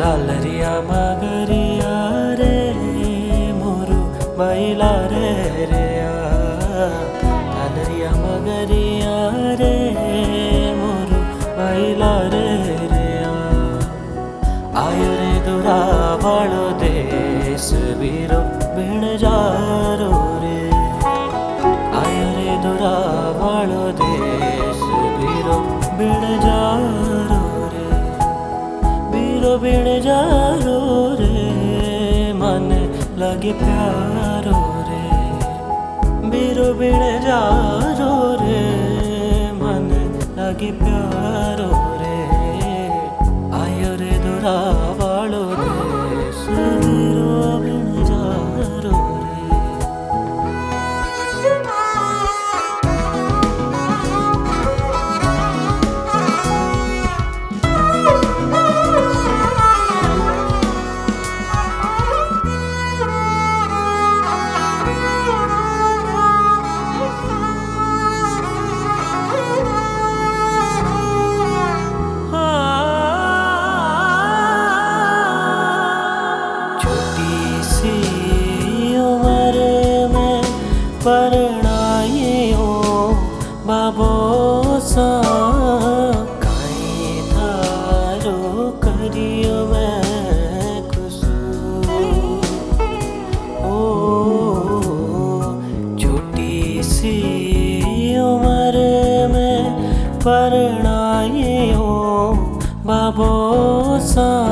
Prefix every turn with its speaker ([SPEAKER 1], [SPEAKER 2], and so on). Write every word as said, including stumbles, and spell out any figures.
[SPEAKER 1] तालरिया मगरिया रे मोरू बैला रे रे तालरिया मगरिया रे मोरू बैला रे रे आयो रे दुरा वालो देश वीरो बिण जारो रे आयो रे दुरा वालो देश वीरो बिण जारो रे वीरो बिण जारो रे मन लगे प्यारो रे वीरो बिण जारो रे मन लगे प्यारो रे आयो रे दुरा वालो देश वीरो बिण जारो रे। परणाइयो बाबो सा काई थारो करियो मैं कुसुम ओ छोटी सी उम्र में परणाइयो बाबो सा